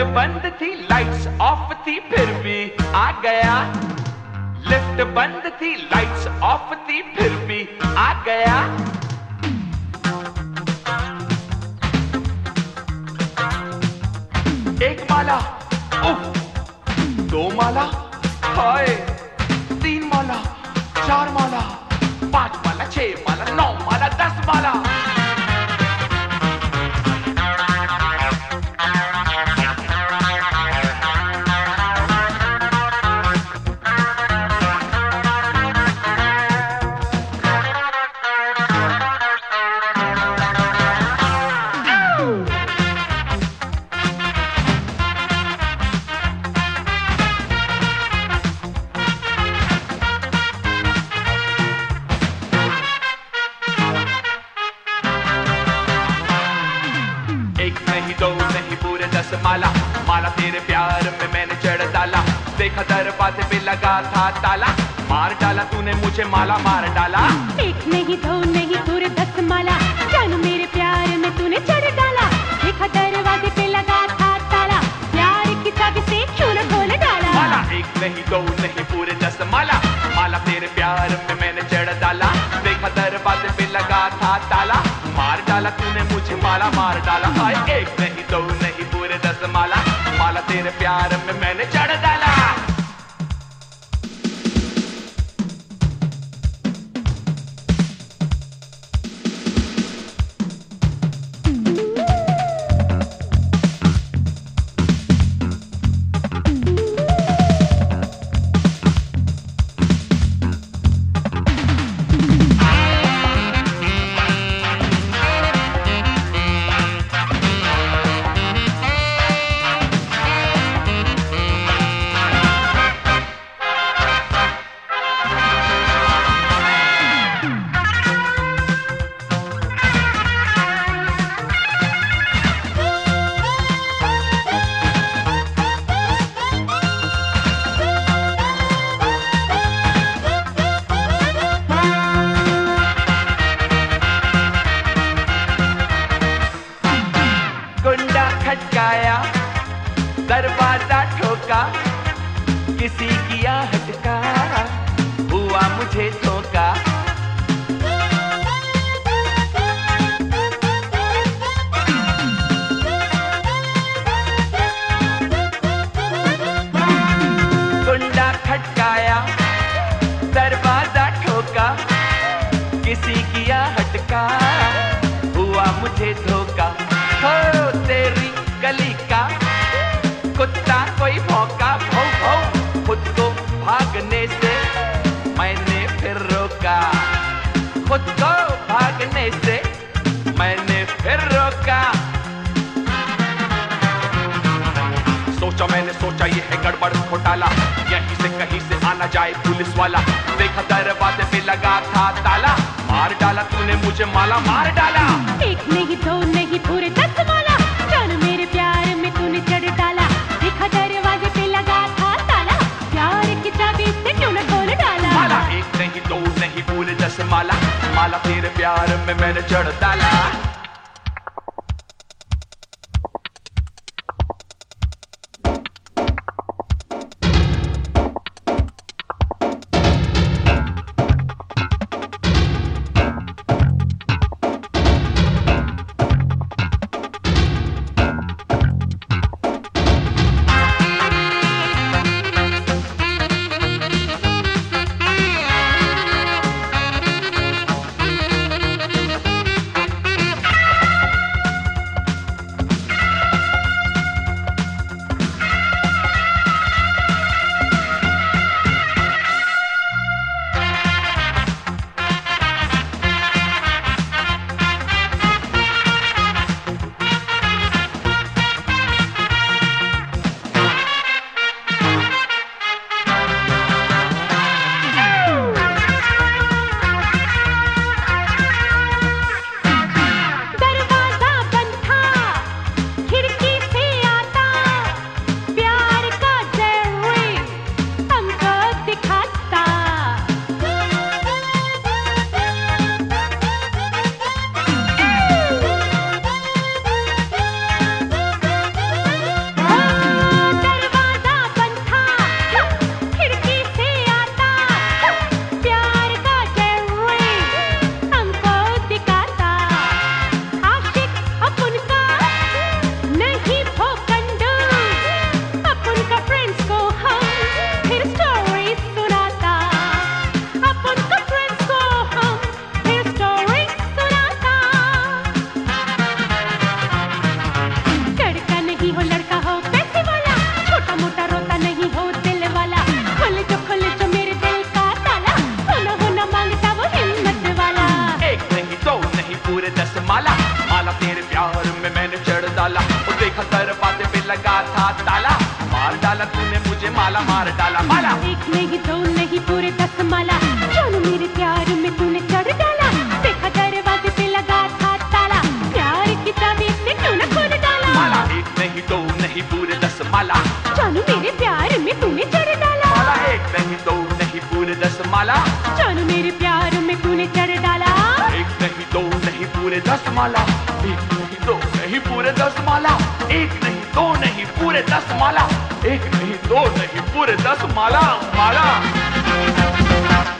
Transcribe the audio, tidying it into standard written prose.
बंद थी, lights off थी, फिर भी आ गया। लिफ्ट बंद थी, लाइट्स ऑफ थी, फिर भी आ गया। एक माला, दो माला, हाय, तीन माला, चार माला, पांच माला, छह माला, नौ माला, 10 माला। दो नहीं पूरे 10 माला, माला तेरे प्यार में मैंने चढ़ डाला। देखा दरवाजे पे लगा था ताला, मार डाला तूने मुझे, माला मार डाला। एक नहीं दो नहीं पूरे 10 माला, जानू मेरे प्यार में तूने चढ़ डाला। देखा दरवाजे पे लगा था ताला, प्यार की चाबी से क्यों न खोल डाला। माला एक नहीं दो नहीं पूरे 10 माला, माला तेरे प्यार में मैंने चढ़ डाला। देखा दरवाजे पे लगा था ताला, मार डाला तूने मुझे, माला मार डाला। हाय एक नहीं दो नहीं पूरे 10 माला, माला तेरे प्यार में मैंने चढ़ डाला। खटकाया, दरवाजा ठोका, किसी की आहट का हुआ मुझे धोखा। कुंडा खटकाया, दरवाजा ठोका, किसी की आहट का हुआ मुझे धोखा। हो तेरी गली का कुत्ता कोई भौंका, भौ भौ, खुद को भागने से मैंने फिर रोका। खुद को भागने से मैंने फिर रोका। सोचा मैंने सोचा ये है गड़बड़ घोटाला, यहीं से कहीं से आना जाए पुलिस वाला। देखा दरवाजे पे लगा था ताला, मार डाला तूने मुझे, माला मार डाला। एक नहीं दो नहीं पूरे 10 माला, जान मेरे प्यार में तूने चढ़ डाला। देखा दरवाजे पे लगा था ताला, प्यार की चाबी से क्यों न खोल डाला। माला एक नहीं दो नहीं पूरे 10 माला, माला तेरे प्यार में मैंने चढ़ डाला। माला मार डाला माला। एक नहीं दो नहीं पूरे 10 माला, जानू मेरे प्यार में तूने चढ़ डाला। देखा दरवाजे पे लगा था ताला, प्यार की चाबी से क्यों न खोल डाला। माला एक नहीं दो नहीं पूरे 10 माला, जानू मेरे प्यार में तूने चढ़ डाला। माला एक नहीं दो नहीं पूरे 10 माला, जानू मेरे प्यार में तूने चढ़ डाला। एक नहीं दो नहीं पूरे 10 माला, एक नहीं दो नहीं पूरे 10 माला, एक नहीं दो नहीं पूरे 10 माला, एक नहीं दो नहीं पूरे 10 माला माला।